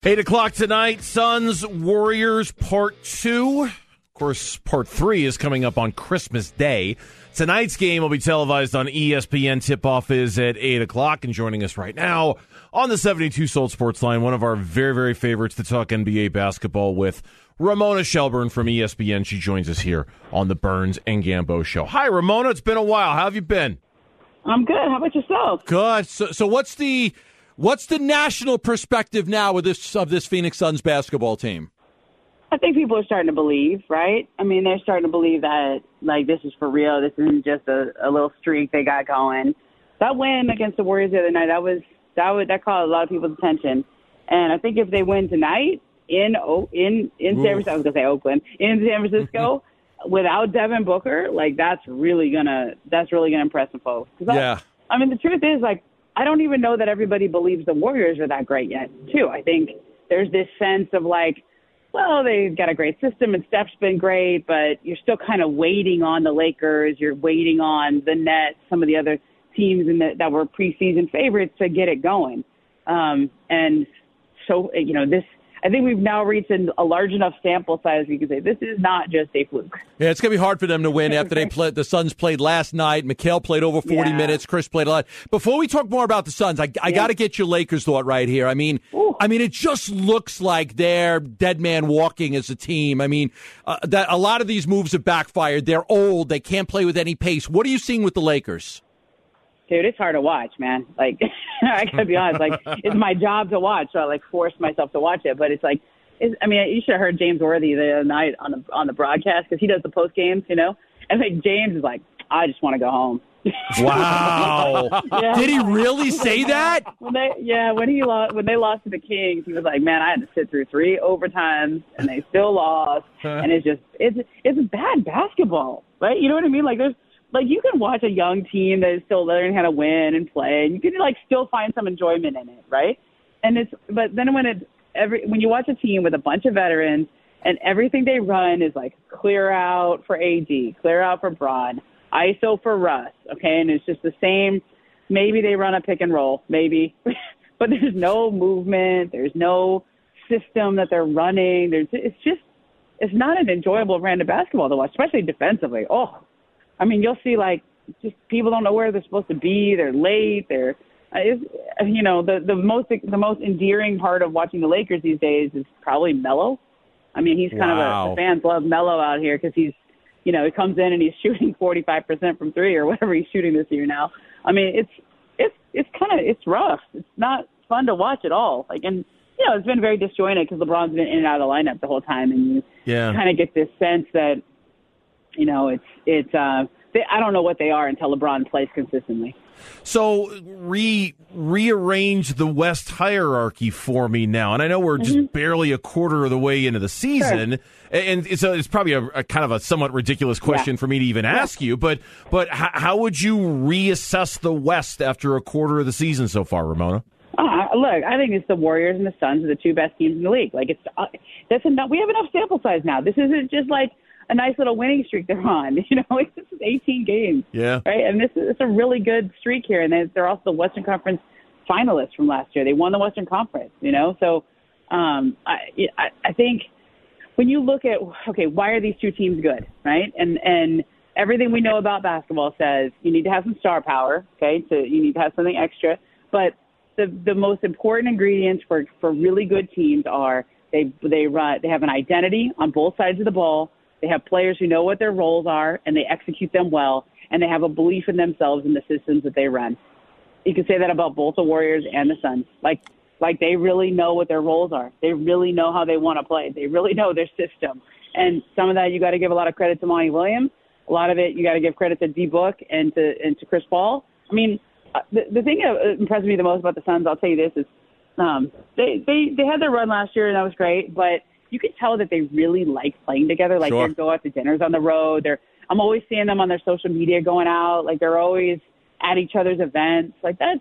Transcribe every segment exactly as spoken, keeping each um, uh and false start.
Eight o'clock tonight, Suns Warriors Part Two. Of course, Part Three is coming up on Christmas Day. Tonight's game will be televised on E S P N. Tip-off is at eight o'clock. And joining us right now on the seventy-two Sold Sports line, one of our very, very favorites to talk N B A basketball with, Ramona Shelburne from E S P N. She joins us here on the Burns and Gambo Show. Hi, Ramona. It's been a while. How have you been? I'm good. How about yourself? Good. So, so what's the what's the national perspective now with this of this Phoenix Suns basketball team? I think people are starting to believe, right? I mean, they're starting to believe that, like, this is for real. This isn't just a, a little streak they got going. That win against the Warriors the other night, that was that was, that caught a lot of people's attention. And I think if they win tonight in in in San Francisco, I was gonna say Oakland, in San Francisco, without Devin Booker, like that's really gonna that's really gonna impress some folks. Yeah. I, I mean, the truth is, like, I don't even know that everybody believes the Warriors are that great yet, too. I think there's this sense of, like, well, they've got a great system and Steph's been great, but you're still kind of waiting on the Lakers. You're waiting on the Nets, some of the other teams in the, that were preseason favorites to get it going. Um, and so, you know, this, I think we've now reached a large enough sample size we can say this is not just a fluke. Yeah, it's going to be hard for them to win after they played. The Suns played last night. Mikal played over forty yeah. minutes. Chris played a lot. Before we talk more about the Suns, I, I yeah. got to get your Lakers thought right here. I mean, Ooh. I mean, it just looks like they're dead man walking as a team. I mean, uh, that a lot of these moves have backfired. They're old. They can't play with any pace. What are you seeing with the Lakers? Dude, it's hard to watch, man. Like, I got to be honest. Like, it's my job to watch, so I, like, force myself to watch it. But it's like, It's, I mean, you should have heard James Worthy the other night on the on the broadcast because he does the post games, you know. And like James is like, I just want to go home. Wow! yeah. Did he really say that? When they, yeah, when he lost, when they lost to the Kings, he was like, man, I had to sit through three overtimes and they still lost, and it's just it's it's bad basketball, right? You know what I mean? Like there's like you can watch a young team that is still learning how to win and play, and you can like still find some enjoyment in it, right? And it's but then when it Every when you watch a team with a bunch of veterans and everything they run is like clear out for A D, clear out for Braun, I S O for Russ, okay, and it's just the same. Maybe they run a pick and roll, maybe, but there's no movement, there's no system that they're running. There's it's just it's not an enjoyable brand of basketball to watch, especially defensively. Oh, I mean, you'll see like just people don't know where they're supposed to be. They're late. They're Is you know the the most the most endearing part of watching the Lakers these days is probably Melo. I mean, he's kind wow. of a the fans love Melo out here because he's you know he comes in and he's shooting forty-five percent from three or whatever he's shooting this year now. I mean, it's it's it's kind of it's rough. It's not fun to watch at all. Like and you know it's been very disjointed because LeBron's been in and out of the lineup the whole time, and you yeah. kind of get this sense that you know it's it's uh they, I don't know what they are until LeBron plays consistently. So re rearrange the West hierarchy for me now, and I know we're just mm-hmm. barely a quarter of the way into the season, sure. and it's a, it's probably a, a kind of a somewhat ridiculous question yeah. for me to even yeah. ask you. But but h- how would you reassess the West after a quarter of the season so far, Ramona? Uh, look, I think it's the Warriors and the Suns are the two best teams in the league. Like it's uh, that's enough. We have enough sample size now. This isn't just like a nice little winning streak they're on. You know, it's just eighteen games. Yeah. Right? And this is it's a really good streak here. And they're also the Western Conference finalists from last year. They won the Western Conference, you know? So um, I, I I think when you look at, okay, why are these two teams good, right? And and everything we know about basketball says you need to have some star power, okay? So you need to have something extra. But the the most important ingredients for, for really good teams are they they run they have an identity on both sides of the ball. They have players who know what their roles are, and they execute them well, and they have a belief in themselves and the systems that they run. You can say that about both the Warriors and the Suns. Like, like they really know what their roles are. They really know how they want to play. They really know their system. And some of that you got to give a lot of credit to Monty Williams. A lot of it you got to give credit to D Book and to and to Chris Paul. I mean, the, the thing that impressed me the most about the Suns, I'll tell you this, is um, they, they, they had their run last year, and that was great, but you could tell that they really like playing together. Like sure. they go out to dinners on the road. They're I'm always seeing them on their social media going out. Like they're always at each other's events. Like that's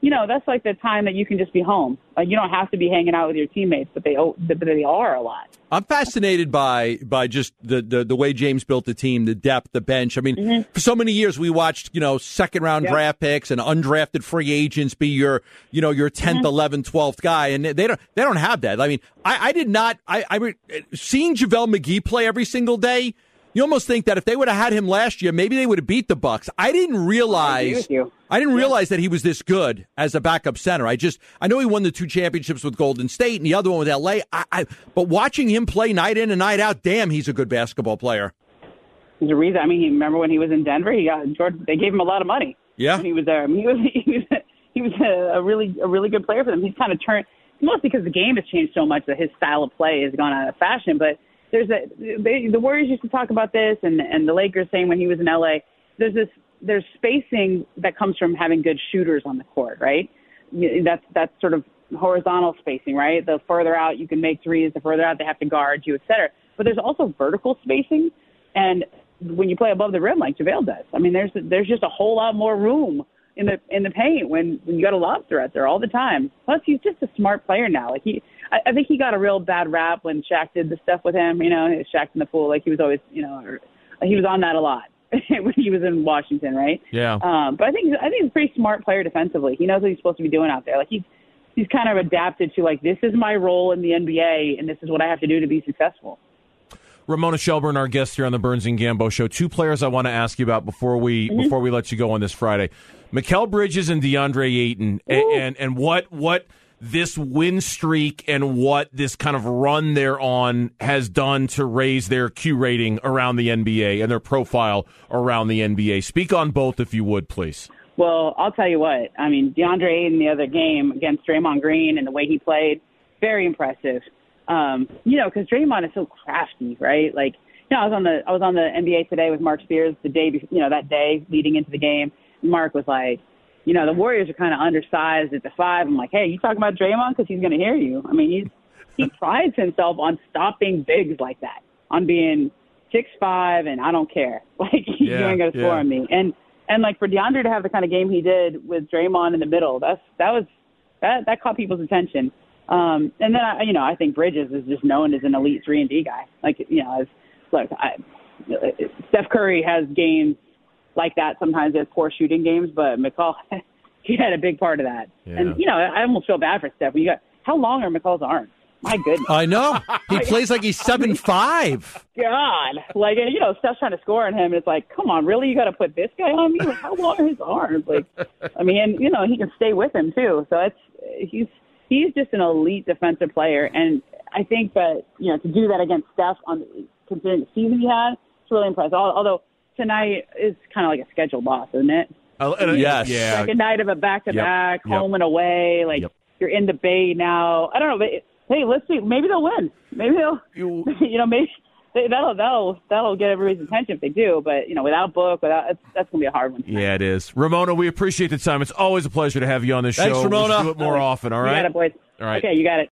you know, that's like the time that you can just be home. Like, you don't have to be hanging out with your teammates, but they but they are a lot. I'm fascinated by by just the, the, the way James built the team, the depth, the bench. I mean, mm-hmm. for so many years we watched, you know, second round yep. draft picks and undrafted free agents be your, you know, your tenth, mm-hmm. eleventh, twelfth guy, and they don't they don't have that. I mean, I, I did not. I, I seeing JaVale McGee play every single day. You almost think that if they would have had him last year, maybe they would have beat the Bucks. I didn't realize. I, I didn't realize that he was this good as a backup center. I just I know he won the two championships with Golden State and the other one with L A. I, I, but watching him play night in and night out, damn, he's a good basketball player. There's a reason. I mean, you remember when he was in Denver? He got Jordan. They gave him a lot of money. Yeah, when he was there. I mean, he was he was he was a, a really a really good player for them. He's kind of turned mostly because the game has changed so much that his style of play has gone out of fashion, but. There's a they, the Warriors used to talk about this, and and the Lakers saying when he was in L A. There's this there's spacing that comes from having good shooters on the court, right? That's that's sort of horizontal spacing, right? The further out you can make threes, the further out they have to guard you, et cetera. But there's also vertical spacing, and when you play above the rim like JaVale does, I mean, there's there's just a whole lot more room in the in the paint when when you got a lob threat there all the time. Plus, he's just a smart player now. Like he. I think he got a real bad rap when Shaq did the stuff with him. You know, Shaq in the pool, like he was always, you know, or, he was on that a lot when he was in Washington, right? Yeah. Um, but I think I think he's a pretty smart player defensively. He knows what he's supposed to be doing out there. Like he's he's kind of adapted to like this is my role in the N B A and this is what I have to do to be successful. Ramona Shelburne, our guest here on the Burns and Gambo Show. Two players I want to ask you about before we mm-hmm. before we let you go on this Friday: Mikal Bridges and DeAndre Ayton, and, and and what what. this win streak and what this kind of run they're on has done to raise their Q rating around the N B A and their profile around the N B A. Speak on both, if you would, please. Well, I'll tell you what. I mean, DeAndre Ayton the other game against Draymond Green and the way he played, very impressive. Um, you know, because Draymond is so crafty, right? Like, you know, I was on the I was on the N B A Today with Mark Spears the day, before, you know, that day leading into the game. Mark was like, you know, the Warriors are kind of undersized at the five. I'm like, hey, you talking about Draymond? Because he's going to hear you. I mean, he's, he prides himself on stopping bigs like that, on being six five and I don't care. Like, you ain't going to score on me. And, and like, for DeAndre to have the kind of game he did with Draymond in the middle, that's that was that, that caught people's attention. Um, and then, I, you know, I think Bridges is just known as an elite three and D guy. Like, you know, as, look, I, Steph Curry has games like that sometimes as poor shooting games, but McCall, he had a big part of that. Yeah. And, you know, I almost feel bad for Steph. You got, how long are McCall's arms? My goodness. I know. He plays like he's seven five. God. Like, you know, Steph's trying to score on him, and it's like, come on, really? You got to put this guy on me? Like, how long are his arms? Like, I mean, and, you know, he can stay with him, too. So it's he's he's just an elite defensive player. And I think that, you know, to do that against Steph, on considering the season he had, it's really impressive. Although, tonight is kind of like a scheduled loss, isn't it? Uh, uh, yes. Yeah. Second night of a back-to-back, yep. home and away. Like, yep. You're in the Bay now. I don't know. But, hey, let's see. Maybe they'll win. Maybe they'll, you, you know, maybe they, that'll, that'll, that'll get everybody's attention if they do. But, you know, without Book, without it's, that's going to be a hard one tonight. Yeah, it is. Ramona, we appreciate the time. It's always a pleasure to have you on this Thanks, show. Ramona. Let's do it more often, all right? You got it, boys. All right. Okay, you got it.